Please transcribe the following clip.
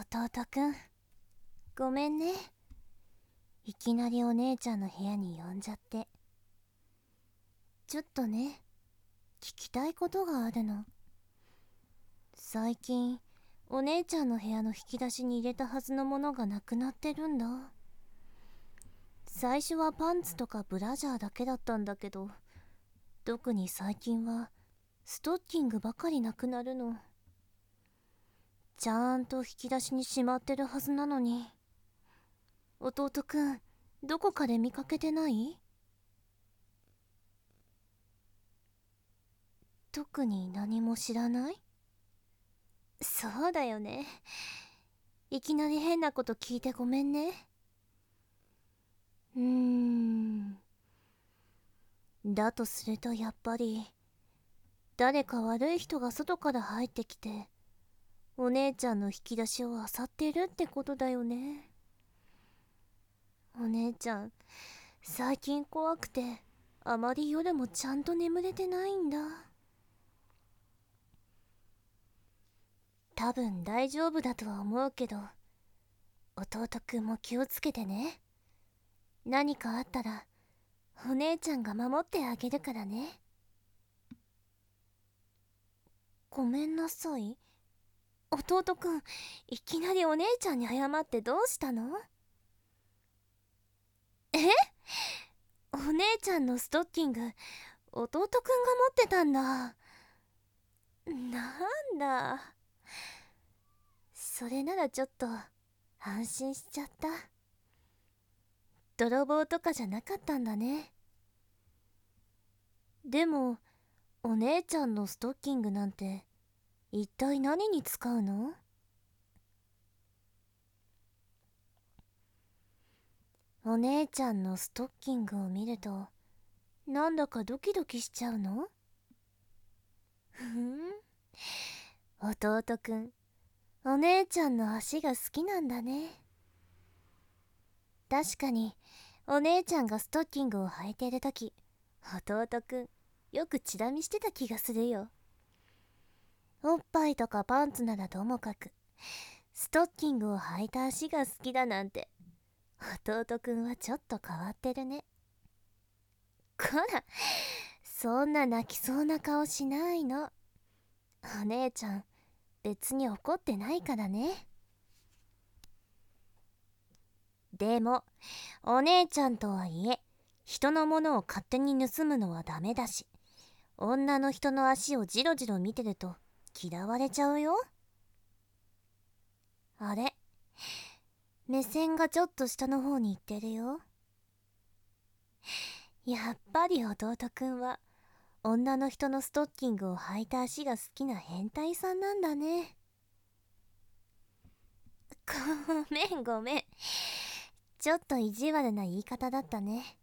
弟くん、ごめんね。いきなりお姉ちゃんの部屋に呼んじゃって。ちょっとね、聞きたいことがあるの。最近、お姉ちゃんの部屋の引き出しに入れたはずのものがなくなってるんだ。最初はパンツとかブラジャーだけだったんだけど、特に最近はストッキングばかりなくなるの。ちゃんと引き出しにしまってるはずなのに。弟くん、どこかで見かけてない？特に何も知らない？そうだよね。いきなり変なこと聞いてごめんね。だとするとやっぱり誰か悪い人が外から入ってきてお姉ちゃんの引き出しを漁ってるってことだよね。お姉ちゃん最近怖くてあまり夜もちゃんと眠れてないんだ。多分大丈夫だとは思うけど、弟くんも気をつけてね。何かあったらお姉ちゃんが守ってあげるからね。ごめんなさい。弟くん、いきなりお姉ちゃんに謝ってどうしたの？え？お姉ちゃんのストッキング弟くんが持ってたんだ。なんだ、それならちょっと安心しちゃった。泥棒とかじゃなかったんだね。でもお姉ちゃんのストッキングなんて一体何に使うの？お姉ちゃんのストッキングを見るとなんだかドキドキしちゃうの？弟くん、お姉ちゃんの足が好きなんだね。確かにお姉ちゃんがストッキングを履いてるとき、弟くんよくチラ見してた気がするよ。おっぱいとかパンツならともかくストッキングを履いた足が好きだなんて、弟くんはちょっと変わってるね。こら、そんな泣きそうな顔しないの。お姉ちゃん別に怒ってないからね。でもお姉ちゃんとはいえ人のものを勝手に盗むのはダメだし、女の人の足をジロジロ見てると嫌われちゃうよ。あれ、目線がちょっと下の方に行ってるよ。やっぱり弟くんは女の人のストッキングを履いた足が好きな変態さんなんだね。ごめんごめん、ちょっと意地悪な言い方だったね。